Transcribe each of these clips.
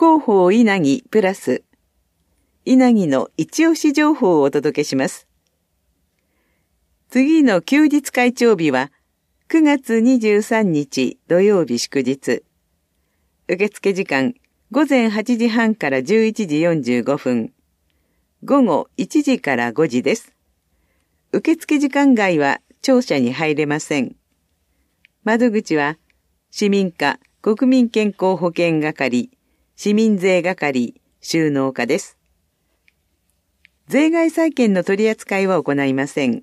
広報稲城プラス稲城の一押し情報をお届けします。次の休日会長日は9月23日土曜日祝日。受付時間午前8時半から11時45分。午後1時から5時です。受付時間外は庁舎に入れません。窓口は市民課国民健康保険係、市民税係、収納課です。税外債券の取り扱いは行いません。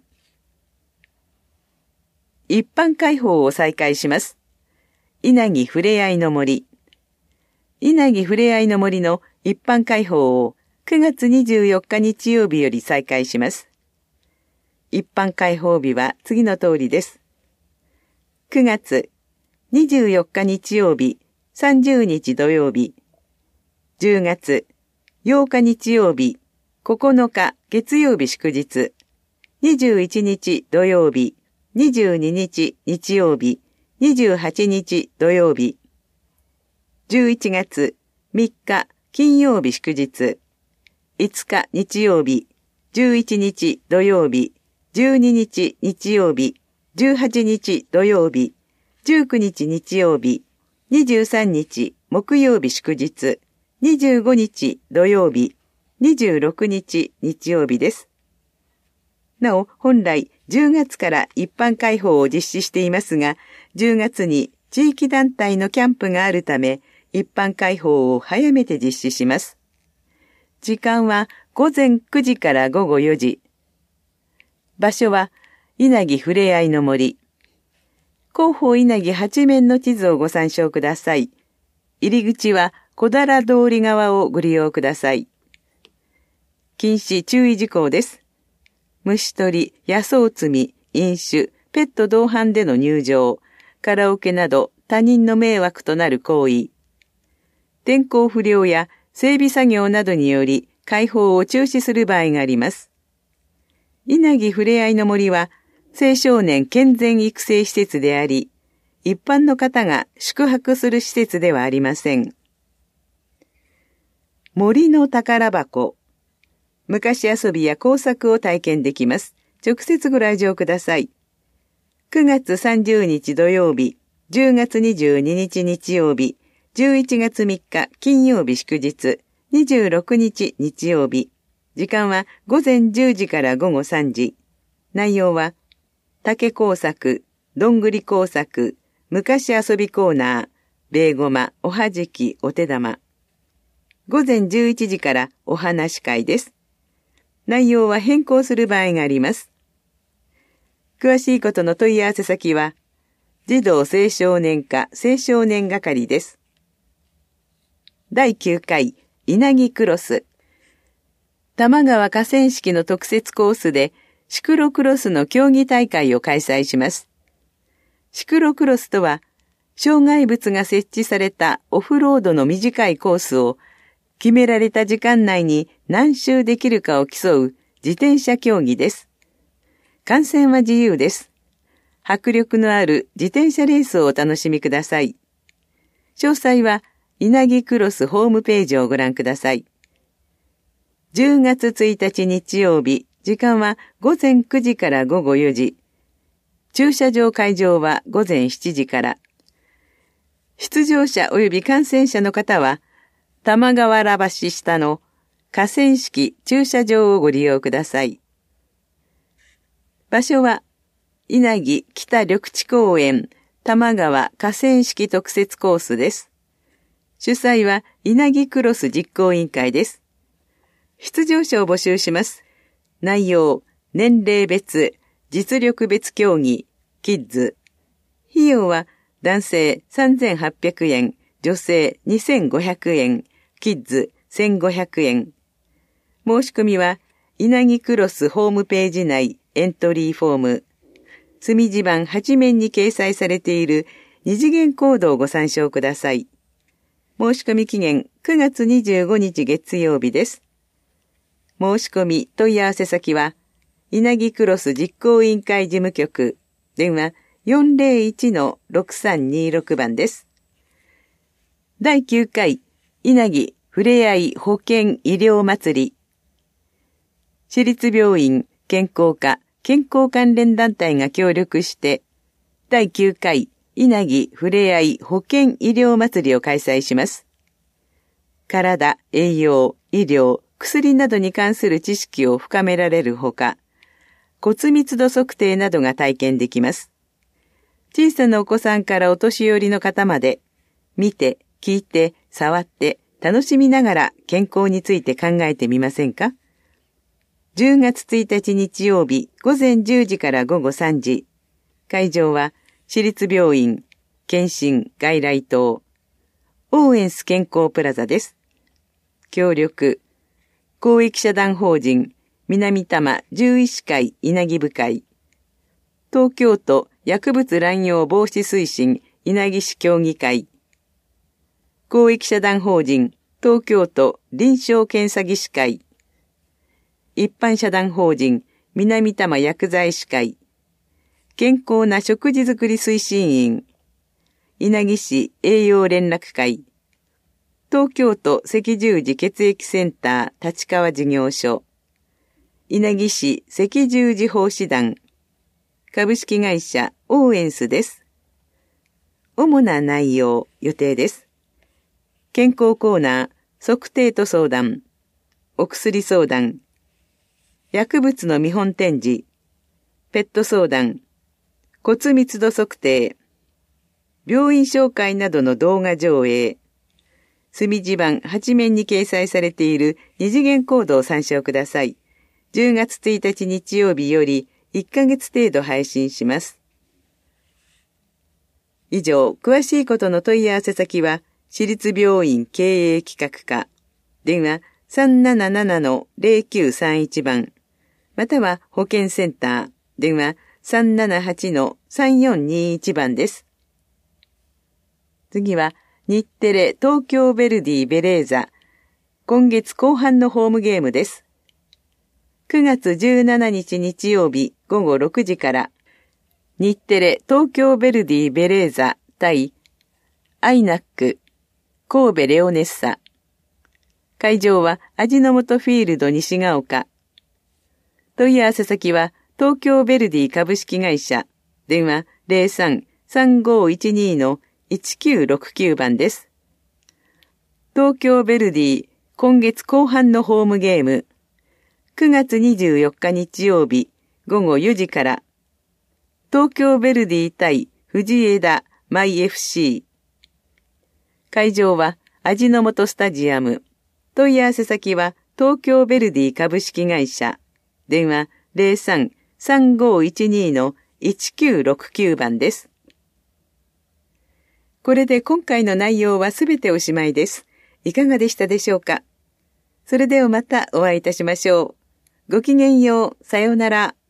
一般開放を再開します。稲城ふれあいの森。稲城ふれあいの森の一般開放を9月24日日曜日より再開します。一般開放日は次の通りです。9月24日日曜日、30日土曜日、10月8日日曜日、9日月曜日祝日、21日土曜日、22日日曜日、28日土曜日、11月3日金曜日祝日、5日日曜日、11日土曜日、12日日曜日、18日土曜日、19日日曜日、23日木曜日祝日、25日土曜日、26日日曜日です。なお、本来10月から一般開放を実施していますが、10月に地域団体のキャンプがあるため、一般開放を早めて実施します。時間は午前9時から午後4時。場所は稲城ふれあいの森。広報稲城8面の地図をご参照ください。入り口は小平通り側をご利用ください。禁止注意事項です。虫取り、野草摘み、飲酒、ペット同伴での入場、カラオケなど他人の迷惑となる行為。天候不良や整備作業などにより開放を中止する場合があります。稲城ふれあいの森は青少年健全育成施設であり、一般の方が宿泊する施設ではありません。森の宝箱。昔遊びや工作を体験できます。直接ご来場ください。9月30日土曜日、10月22日日曜日、11月3日金曜日祝日、26日日曜日。時間は午前10時から午後3時。内容は、竹工作、どんぐり工作、昔遊びコーナー、ベーゴマ、おはじき、お手玉。午前11時からお話し会です。内容は変更する場合があります。詳しいことの問い合わせ先は、児童青少年課青少年係です。第9回稲城クロス。多摩川河川敷の特設コースでシクロクロスの競技大会を開催します。シクロクロスとは、障害物が設置されたオフロードの短いコースを決められた時間内に何周できるかを競う自転車競技です。観戦は自由です。迫力のある自転車レースをお楽しみください。詳細は稲城クロスホームページをご覧ください。10月1日日曜日、時間は午前9時から午後4時。駐車場会場は午前7時から。出場者及び観戦者の方は、玉川原橋下の河川敷駐車場をご利用ください。場所は、稲城北緑地公園玉川河川敷特設コースです。主催は稲城クロス実行委員会です。出場者を募集します。内容、年齢別、実力別競技、キッズ。費用は男性3800円、女性2500円、キッズ1500円。申し込みは稲城クロスホームページ内エントリーフォーム、隅地板8面に掲載されている二次元コードをご参照ください。申し込み期限9月25日月曜日です。申し込み問い合わせ先は、稲城クロス実行委員会事務局、電話 401-6326 番です。第9回稲城ふれあい保健医療祭り。市立病院健康課健康関連団体が協力して、第9回稲城ふれあい保健医療祭りを開催します。体、栄養、医療、薬などに関する知識を深められるほか、骨密度測定などが体験できます。小さなお子さんからお年寄りの方まで、見て、聞いて、触って、楽しみながら健康について考えてみませんか？ 10 月1日日曜日午前10時から午後3時。会場は市立病院、健診外来棟、オーエンス健康プラザです。協力、公益社団法人南多摩獣医師会稲城部会、東京都薬物乱用防止推進稲城市協議会、公益社団法人東京都臨床検査技師会、一般社団法人南多摩薬剤師会、健康な食事作り推進員、稲城市栄養連絡会、東京都赤十字血液センター立川事業所、稲城市赤十字奉仕団、株式会社オーエンスです。主な内容、予定です。健康コーナー、測定と相談、お薬相談、薬物の見本展示、ペット相談、骨密度測定、病院紹介などの動画上映、隅地板8面に掲載されている二次元コードを参照ください。10月1日日曜日より1ヶ月程度配信します。以上、詳しいことの問い合わせ先は、市立病院経営企画課、電話 377-0931 番、または保健センター、電話 378-3421 番です。次は、日テレ東京ヴェルディベレーザ、今月後半のホームゲームです。9月17日日曜日午後6時から、日テレ東京ヴェルディベレーザ対アイナック神戸レオネッサ。会場は味の素フィールド西が丘。問い合わせ先は東京ヴェルディ株式会社、電話 03-3512-1969 番です。東京ヴェルディ今月後半のホームゲーム、9月24日日曜日午後4時から、東京ヴェルディ対藤枝マイ FC。会場は味の素スタジアム。問い合わせ先は東京ヴェルディ株式会社。電話 03-3512-1969 番です。これで今回の内容はすべておしまいです。いかがでしたでしょうか？それではまたお会いいたしましょう。ごきげんよう。さようなら。